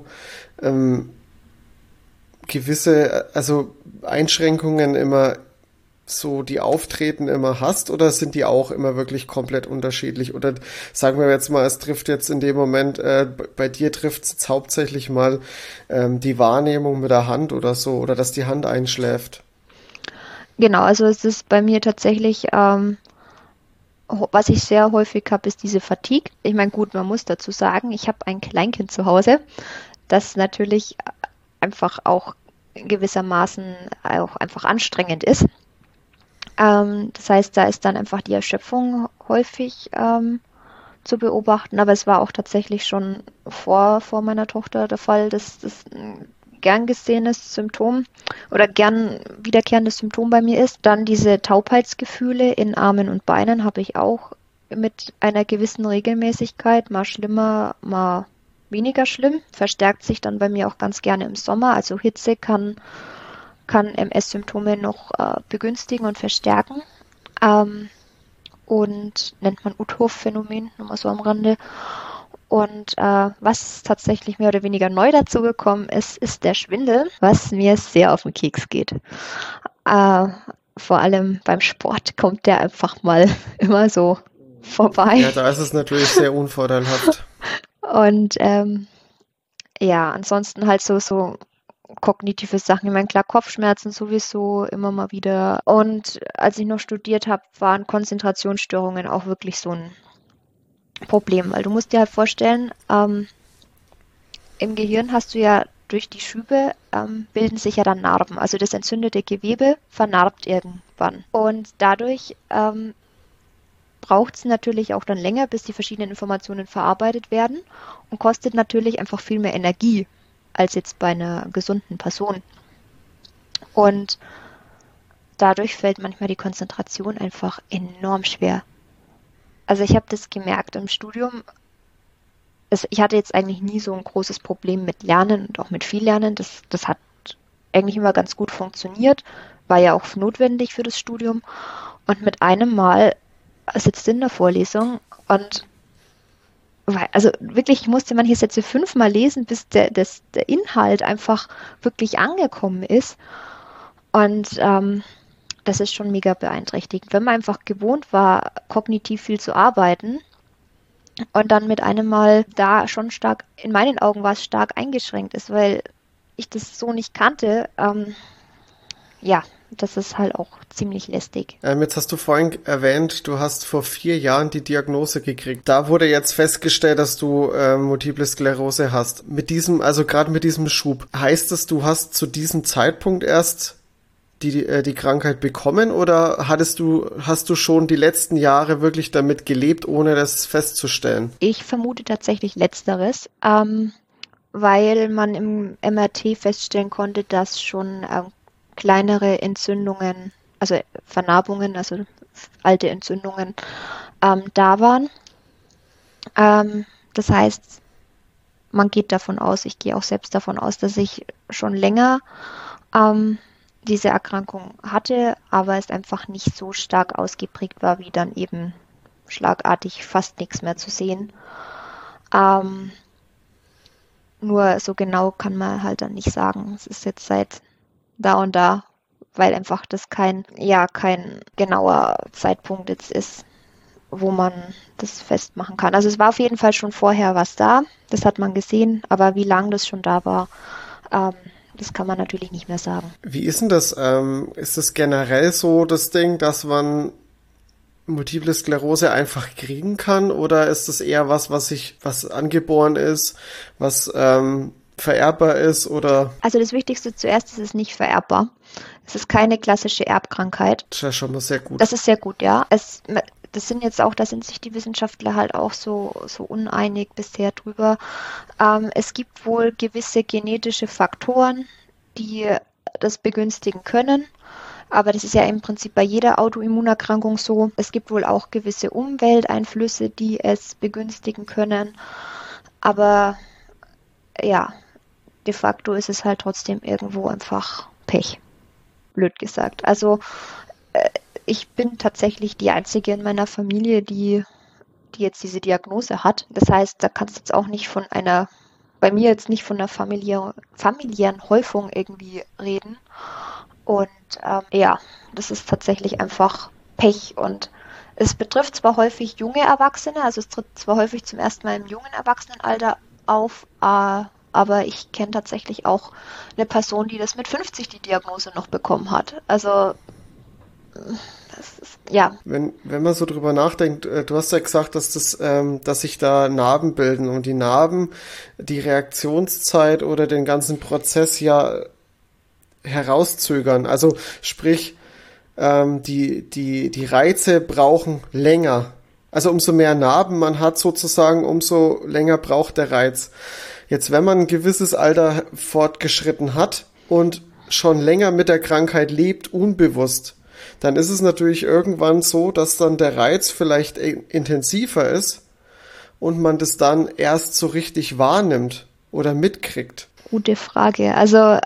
gewisse, also Einschränkungen immer so, die auftreten, immer hast, oder sind die auch immer wirklich komplett unterschiedlich? Oder sagen wir jetzt mal, es trifft jetzt in dem Moment, bei dir trifft es jetzt hauptsächlich mal die Wahrnehmung mit der Hand oder so, oder dass die Hand einschläft. Genau, also es ist bei mir tatsächlich, was ich sehr häufig habe, ist diese Fatigue. Ich meine, gut, man muss dazu sagen, ich habe ein Kleinkind zu Hause, das natürlich einfach auch gewissermaßen auch einfach anstrengend ist. Das heißt, da ist dann einfach die Erschöpfung häufig zu beobachten, aber es war auch tatsächlich schon vor meiner Tochter der Fall, dass das ein gern gesehenes Symptom oder gern wiederkehrendes Symptom bei mir ist. Dann diese Taubheitsgefühle in Armen und Beinen habe ich auch mit einer gewissen Regelmäßigkeit, mal schlimmer, mal weniger schlimm, verstärkt sich dann bei mir auch ganz gerne im Sommer. Also Hitze kann MS-Symptome noch begünstigen und verstärken. Und nennt man Uthoff-Phänomen, nur mal so am Rande. Und was tatsächlich mehr oder weniger neu dazugekommen ist, ist der Schwindel, was mir sehr auf den Keks geht. Vor allem beim Sport kommt der einfach mal immer so vorbei. Ja, da ist es natürlich sehr unvorteilhaft. Und ja, ansonsten halt so kognitive Sachen. Ich meine, klar, Kopfschmerzen sowieso immer mal wieder. Und als ich noch studiert habe, waren Konzentrationsstörungen auch wirklich so ein Problem, weil du musst dir halt vorstellen, im Gehirn hast du ja durch die Schübe bilden sich ja dann Narben. Also das entzündete Gewebe vernarbt irgendwann. Und dadurch braucht es natürlich auch dann länger, bis die verschiedenen Informationen verarbeitet werden und kostet natürlich einfach viel mehr Energie als jetzt bei einer gesunden Person. Und dadurch fällt manchmal die Konzentration einfach enorm schwer. Also ich habe das gemerkt im Studium. Ich hatte jetzt eigentlich nie so ein großes Problem mit Lernen und auch mit viel Lernen. Das hat eigentlich immer ganz gut funktioniert, war ja auch notwendig für das Studium. Und mit einem Mal sitzt in der Vorlesung und also wirklich, ich musste manche Sätze 5-mal lesen, bis der Inhalt einfach wirklich angekommen ist. Und das ist schon mega beeinträchtigend. Wenn man einfach gewohnt war, kognitiv viel zu arbeiten und dann mit einem Mal da schon stark, in meinen Augen war es stark eingeschränkt ist, weil ich das so nicht kannte, ja, das ist halt auch ziemlich lästig. Jetzt hast du vorhin erwähnt, du hast vor 4 Jahren die Diagnose gekriegt. Da wurde jetzt festgestellt, dass du Multiple Sklerose hast. Mit diesem, also gerade mit diesem Schub, heißt es, du hast zu diesem Zeitpunkt erst die Krankheit bekommen, oder hast du schon die letzten Jahre wirklich damit gelebt, ohne das festzustellen? Ich vermute tatsächlich Letzteres, weil man im MRT feststellen konnte, dass schon kleinere Entzündungen, also Vernarbungen, also alte Entzündungen, da waren. Das heißt, man geht davon aus, ich gehe auch selbst davon aus, dass ich schon länger diese Erkrankung hatte, aber es einfach nicht so stark ausgeprägt war, wie dann eben schlagartig fast nichts mehr zu sehen. Nur so genau kann man halt dann nicht sagen, es ist jetzt seit da und da, weil einfach das kein genauer Zeitpunkt jetzt ist, wo man das festmachen kann. Also es war auf jeden Fall schon vorher was da, das hat man gesehen, aber wie lange das schon da war, das kann man natürlich nicht mehr sagen. Wie ist denn das? Ist es generell so das Ding, dass man Multiple Sklerose einfach kriegen kann, oder ist das eher was angeboren ist, was vererbbar ist, oder? Also das Wichtigste zuerst, ist es nicht vererbbar. Es ist keine klassische Erbkrankheit. Das ist ja schon mal sehr gut. Das ist sehr gut, ja. Da sind sich die Wissenschaftler halt auch so uneinig bisher drüber. Es gibt wohl gewisse genetische Faktoren, die das begünstigen können. Aber das ist ja im Prinzip bei jeder Autoimmunerkrankung so. Es gibt wohl auch gewisse Umwelteinflüsse, die es begünstigen können. Aber ja, de facto ist es halt trotzdem irgendwo einfach Pech, blöd gesagt. Also ich bin tatsächlich die Einzige in meiner Familie, die jetzt diese Diagnose hat. Das heißt, da kannst du jetzt auch nicht bei mir jetzt nicht von einer familiären Häufung irgendwie reden. Und ja, das ist tatsächlich einfach Pech. Und es betrifft zwar häufig junge Erwachsene, also es tritt zwar häufig zum ersten Mal im jungen Erwachsenenalter auf, aber ich kenne tatsächlich auch eine Person, die das mit 50 die Diagnose noch bekommen hat. Also das ist, ja. Wenn man so drüber nachdenkt, du hast ja gesagt, dass sich da Narben bilden und die Narben die Reaktionszeit oder den ganzen Prozess ja herauszögern. Also sprich, die Reize brauchen länger. Also umso mehr Narben man hat sozusagen, umso länger braucht der Reiz. Jetzt, wenn man ein gewisses Alter fortgeschritten hat und schon länger mit der Krankheit lebt, unbewusst, dann ist es natürlich irgendwann so, dass dann der Reiz vielleicht intensiver ist und man das dann erst so richtig wahrnimmt oder mitkriegt. Gute Frage. Also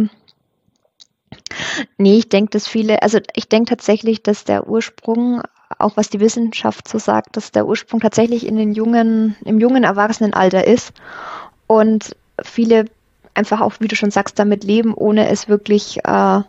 nee, ich denke, ich denke tatsächlich, dass der Ursprung, auch was die Wissenschaft so sagt, dass der Ursprung tatsächlich im jungen Erwachsenenalter ist und viele einfach auch, wie du schon sagst, damit leben, ohne es wirklich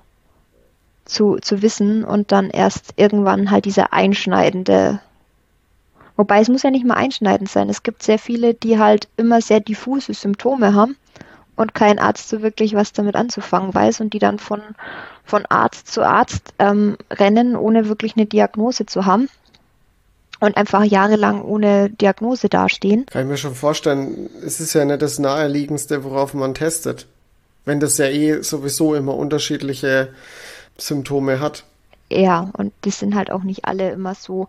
zu wissen und dann erst irgendwann halt dieser einschneidende, wobei es muss ja nicht mal einschneidend sein. Es gibt sehr viele, die halt immer sehr diffuse Symptome haben und kein Arzt so wirklich was damit anzufangen weiß und die dann von Arzt zu Arzt rennen, ohne wirklich eine Diagnose zu haben und einfach jahrelang ohne Diagnose dastehen. Kann ich mir schon vorstellen, es ist ja nicht das Naheliegendste, worauf man testet, wenn das ja sowieso immer unterschiedliche Symptome hat. Ja, und die sind halt auch nicht alle immer so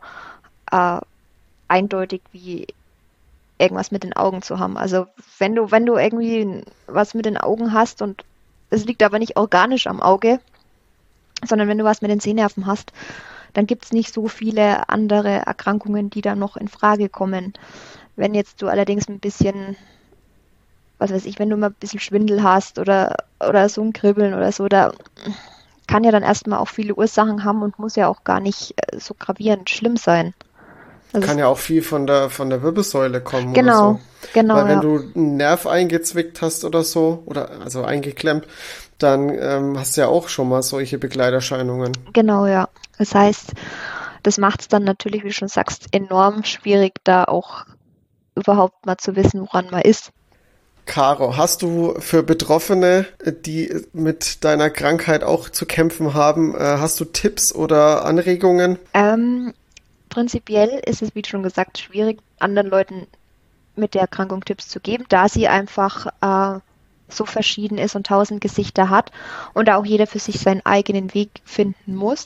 eindeutig wie irgendwas mit den Augen zu haben. Also wenn du irgendwie was mit den Augen hast und es liegt aber nicht organisch am Auge, sondern wenn du was mit den Sehnerven hast, dann gibt es nicht so viele andere Erkrankungen, die da noch in Frage kommen. Wenn jetzt du allerdings ein bisschen, was weiß ich, wenn du mal ein bisschen Schwindel hast oder so ein Kribbeln oder so, da kann ja dann erstmal auch viele Ursachen haben und muss ja auch gar nicht so gravierend schlimm sein. Also kann ja auch viel von der Wirbelsäule kommen genau, oder so. Genau, weil wenn ja. du einen Nerv eingezwickt hast oder so, oder also eingeklemmt, dann hast du ja auch schon mal solche Begleiterscheinungen. Genau, ja. Das heißt, das macht es dann natürlich, wie du schon sagst, enorm schwierig, da auch überhaupt mal zu wissen, woran man ist. Caro, hast du für Betroffene, die mit deiner Krankheit auch zu kämpfen haben, hast du Tipps oder Anregungen? Prinzipiell ist es, wie schon gesagt, schwierig, anderen Leuten mit der Erkrankung Tipps zu geben, da sie einfach so verschieden ist und 1000 Gesichter hat und da auch jeder für sich seinen eigenen Weg finden muss.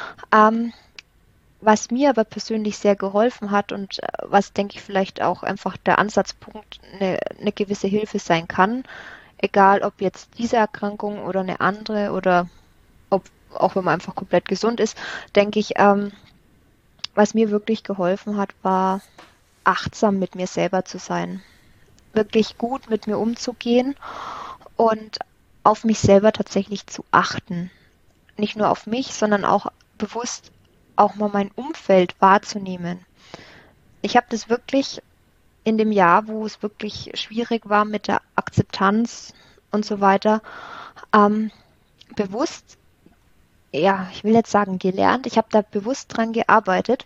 Was mir aber persönlich sehr geholfen hat und was, denke ich, vielleicht auch einfach der Ansatzpunkt eine gewisse Hilfe sein kann, egal ob jetzt diese Erkrankung oder eine andere oder auch wenn man einfach komplett gesund ist, denke ich, was mir wirklich geholfen hat, war achtsam mit mir selber zu sein. Wirklich gut mit mir umzugehen und auf mich selber tatsächlich zu achten. Nicht nur auf mich, sondern auch bewusst auch mal mein Umfeld wahrzunehmen. Ich habe das wirklich in dem Jahr, wo es wirklich schwierig war mit der Akzeptanz und so weiter, bewusst, ja, ich will jetzt sagen gelernt, ich habe da bewusst dran gearbeitet.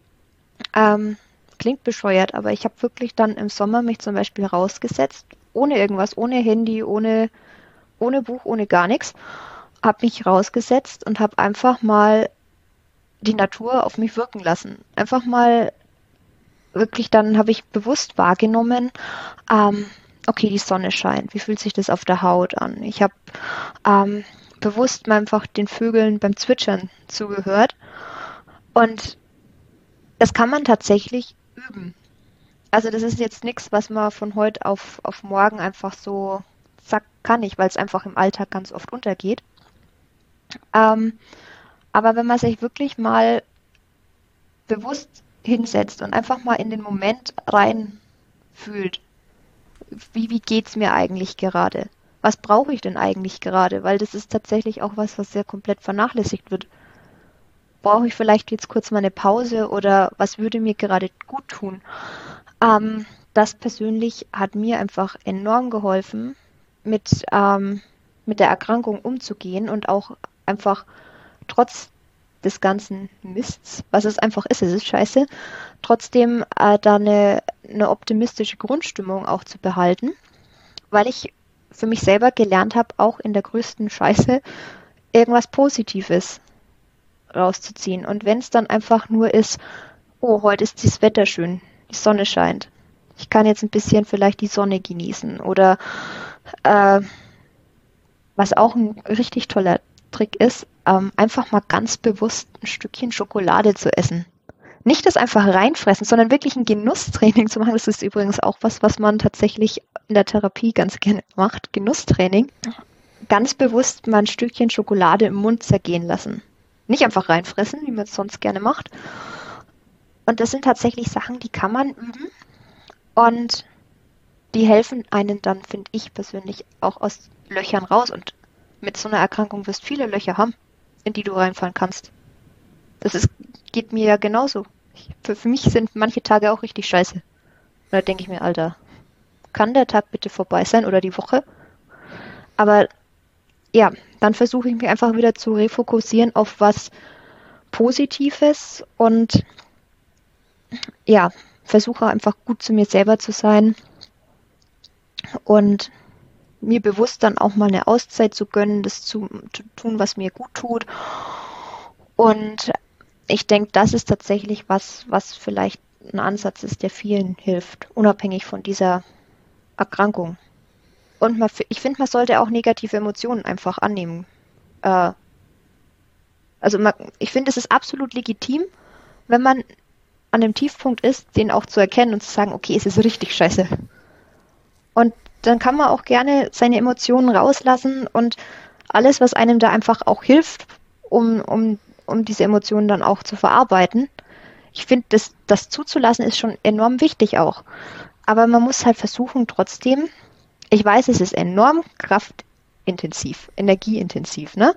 Klingt bescheuert, aber ich habe wirklich dann im Sommer mich zum Beispiel rausgesetzt, ohne irgendwas, ohne Handy, ohne Buch, ohne gar nichts, habe mich rausgesetzt und habe einfach mal die Natur auf mich wirken lassen. Einfach mal wirklich, dann habe ich bewusst wahrgenommen, okay, die Sonne scheint. Wie fühlt sich das auf der Haut an? Ich habe bewusst mal einfach den Vögeln beim Zwitschern zugehört. Und das kann man tatsächlich üben. Also das ist jetzt nichts, was man von heute auf morgen einfach so, zack, kann ich, weil es einfach im Alltag ganz oft untergeht. Ähm, aber wenn man sich wirklich mal bewusst hinsetzt und einfach mal in den Moment rein fühlt, wie geht's mir eigentlich gerade? Was brauche ich denn eigentlich gerade? Weil das ist tatsächlich auch was sehr komplett vernachlässigt wird. Brauche ich vielleicht jetzt kurz mal eine Pause oder was würde mir gerade gut tun? Das persönlich hat mir einfach enorm geholfen, mit der Erkrankung umzugehen und auch einfach trotz des ganzen Mists, was es ist scheiße, trotzdem da eine optimistische Grundstimmung auch zu behalten, weil ich für mich selber gelernt habe, auch in der größten Scheiße irgendwas Positives rauszuziehen. Und wenn es dann einfach nur ist, oh, heute ist das Wetter schön, die Sonne scheint. Ich kann jetzt ein bisschen vielleicht die Sonne genießen. Oder was auch ein richtig toller Trick ist, einfach mal ganz bewusst ein Stückchen Schokolade zu essen. Nicht das einfach reinfressen, sondern wirklich ein Genusstraining zu machen. Das ist übrigens auch was man tatsächlich in der Therapie ganz gerne macht. Genusstraining. Ganz bewusst mal ein Stückchen Schokolade im Mund zergehen lassen. Nicht einfach reinfressen, wie man es sonst gerne macht. Und das sind tatsächlich Sachen, die kann man üben. Und die helfen einen dann, finde ich persönlich, auch aus Löchern raus. Und mit so einer Erkrankung wirst du viele Löcher haben, in die du reinfallen kannst. Geht mir ja genauso. Für mich sind manche Tage auch richtig scheiße. Und da denke ich mir, Alter, kann der Tag bitte vorbei sein oder die Woche? Aber ja, dann versuche ich mich einfach wieder zu refokussieren auf was Positives und ja, versuche einfach gut zu mir selber zu sein und mir bewusst dann auch mal eine Auszeit zu gönnen, das zu tun, was mir gut tut. Und ich denke, das ist tatsächlich was vielleicht ein Ansatz ist, der vielen hilft, unabhängig von dieser Erkrankung. Und ich finde, man sollte auch negative Emotionen einfach annehmen. Ich finde, es ist absolut legitim, wenn man an dem Tiefpunkt ist, den auch zu erkennen und zu sagen, okay, es ist richtig scheiße. Und dann kann man auch gerne seine Emotionen rauslassen und alles, was einem da einfach auch hilft, um diese Emotionen dann auch zu verarbeiten. Ich finde, das zuzulassen ist schon enorm wichtig auch. Aber man muss halt versuchen, trotzdem, ich weiß, es ist enorm kraftintensiv, energieintensiv, ne?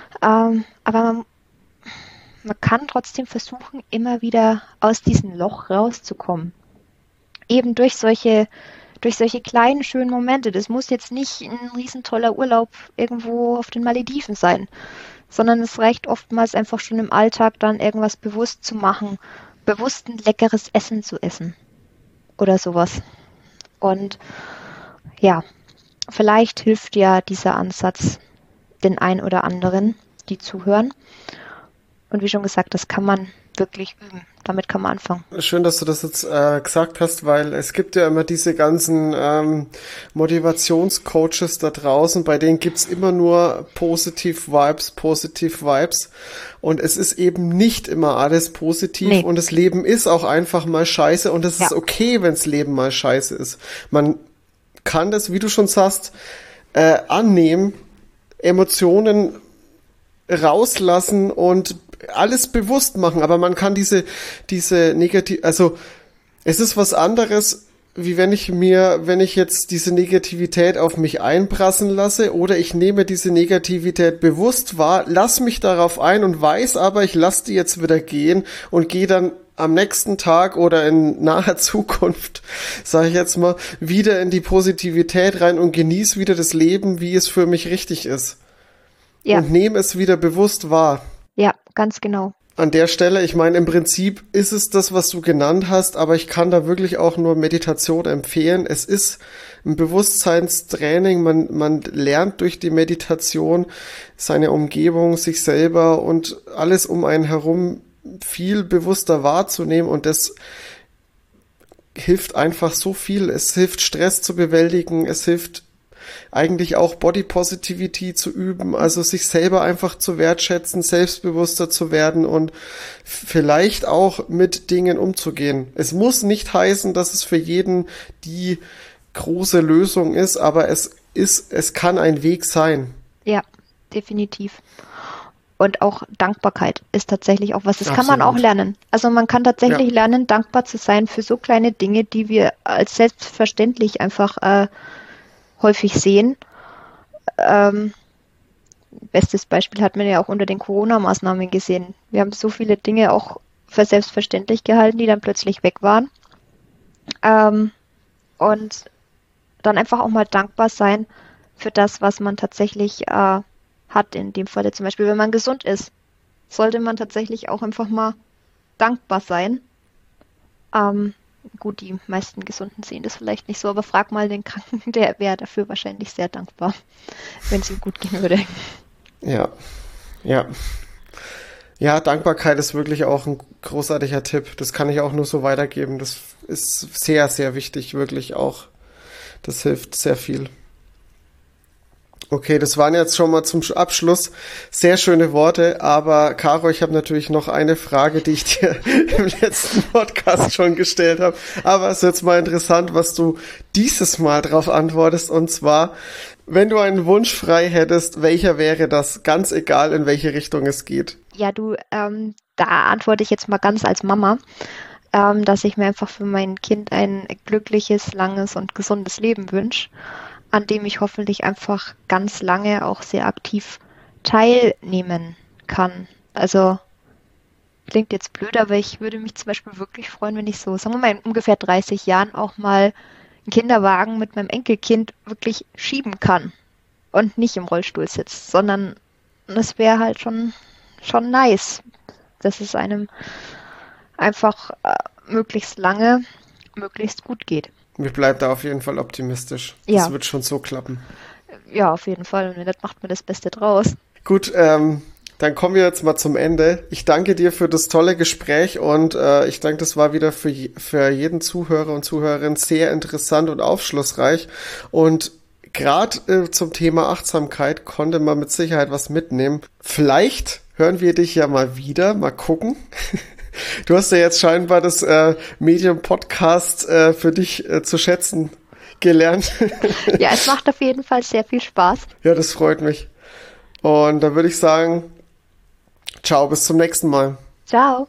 Aber man kann trotzdem versuchen, immer wieder aus diesem Loch rauszukommen. Eben durch solche kleinen, schönen Momente. Das muss jetzt nicht ein riesentoller Urlaub irgendwo auf den Malediven sein, sondern es reicht oftmals einfach schon im Alltag dann irgendwas bewusst zu machen, bewusst ein leckeres Essen zu essen oder sowas. Und ja, vielleicht hilft ja dieser Ansatz den ein oder anderen, die zuhören. Und wie schon gesagt, das kann man wirklich üben. Damit kann man anfangen. Schön, dass du das jetzt gesagt hast, weil es gibt ja immer diese ganzen Motivationscoaches da draußen, bei denen gibt's immer nur positive Vibes und es ist eben nicht immer alles positiv und das Leben ist auch einfach mal scheiße und es ist okay, wenns Leben mal scheiße ist. Man kann das, wie du schon sagst, annehmen, Emotionen rauslassen und alles bewusst machen, aber man kann diese negativ, also es ist was anderes, wie wenn ich jetzt diese Negativität auf mich einprassen lasse oder ich nehme diese Negativität bewusst wahr, lass mich darauf ein und weiß aber, ich lasse die jetzt wieder gehen und gehe dann am nächsten Tag oder in naher Zukunft, sage ich jetzt mal, wieder in die Positivität rein und genieße wieder das Leben, wie es für mich richtig ist. Ja. Und nehme es wieder bewusst wahr. Ja, ganz genau. An der Stelle, ich meine, im Prinzip ist es das, was du genannt hast, aber ich kann da wirklich auch nur Meditation empfehlen. Es ist ein Bewusstseinstraining, man lernt durch die Meditation seine Umgebung, sich selber und alles um einen herum viel bewusster wahrzunehmen, und das hilft einfach so viel. Es hilft, Stress zu bewältigen, es hilft eigentlich auch Body Positivity zu üben, also sich selber einfach zu wertschätzen, selbstbewusster zu werden und vielleicht auch mit Dingen umzugehen. Es muss nicht heißen, dass es für jeden die große Lösung ist, aber es kann ein Weg sein. Ja, definitiv. Und auch Dankbarkeit ist tatsächlich auch was, das kann man Absolut. auch lernen. Also man kann tatsächlich lernen, dankbar zu sein für so kleine Dinge, die wir als selbstverständlich einfach häufig sehen. Bestes Beispiel hat man ja auch unter den Corona-Maßnahmen gesehen. Wir haben so viele Dinge auch für selbstverständlich gehalten, die dann plötzlich weg waren. Und dann einfach auch mal dankbar sein für das, was man tatsächlich hat. In dem Falle zum Beispiel, wenn man gesund ist, sollte man tatsächlich auch einfach mal dankbar sein. Gut, die meisten Gesunden sehen das vielleicht nicht so, aber frag mal den Kranken, der wäre dafür wahrscheinlich sehr dankbar, wenn es ihm gut gehen würde. Ja. Ja, Dankbarkeit ist wirklich auch ein großartiger Tipp. Das kann ich auch nur so weitergeben. Das ist sehr, sehr wichtig, wirklich auch. Das hilft sehr viel. Okay, das waren jetzt schon mal zum Abschluss sehr schöne Worte, aber Caro, ich habe natürlich noch eine Frage, die ich dir im letzten Podcast schon gestellt habe, aber es ist jetzt mal interessant, was du dieses Mal drauf antwortest, und zwar, wenn du einen Wunsch frei hättest, welcher wäre das, ganz egal in welche Richtung es geht? Ja, da antworte ich jetzt mal ganz als Mama, dass ich mir einfach für mein Kind ein glückliches, langes und gesundes Leben wünsche, an dem ich hoffentlich einfach ganz lange auch sehr aktiv teilnehmen kann. Also klingt jetzt blöd, aber ich würde mich zum Beispiel wirklich freuen, wenn ich so, sagen wir mal, in ungefähr 30 Jahren auch mal einen Kinderwagen mit meinem Enkelkind wirklich schieben kann und nicht im Rollstuhl sitzt, sondern das wäre halt schon nice, dass es einem einfach möglichst lange, möglichst gut geht. Mir bleibt da auf jeden Fall optimistisch. Ja. Das wird schon so klappen. Ja, auf jeden Fall. Und wenn nicht, macht man das Beste draus. Gut, dann kommen wir jetzt mal zum Ende. Ich danke dir für das tolle Gespräch, und ich denke, das war wieder für jeden Zuhörer und Zuhörerin sehr interessant und aufschlussreich. Und gerade zum Thema Achtsamkeit konnte man mit Sicherheit was mitnehmen. Vielleicht hören wir dich ja mal wieder, mal gucken. Du hast ja jetzt scheinbar das Medium-Podcast für dich zu schätzen gelernt. Ja, es macht auf jeden Fall sehr viel Spaß. Ja, das freut mich. Und dann würde ich sagen, ciao, bis zum nächsten Mal. Ciao.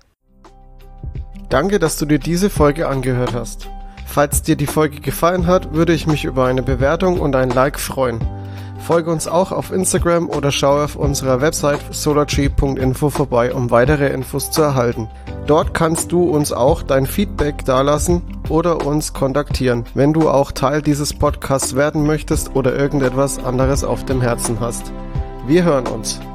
Danke, dass du dir diese Folge angehört hast. Falls dir die Folge gefallen hat, würde ich mich über eine Bewertung und ein Like freuen. Folge uns auch auf Instagram oder schau auf unserer Website solartree.info vorbei, um weitere Infos zu erhalten. Dort kannst du uns auch dein Feedback dalassen oder uns kontaktieren, wenn du auch Teil dieses Podcasts werden möchtest oder irgendetwas anderes auf dem Herzen hast. Wir hören uns.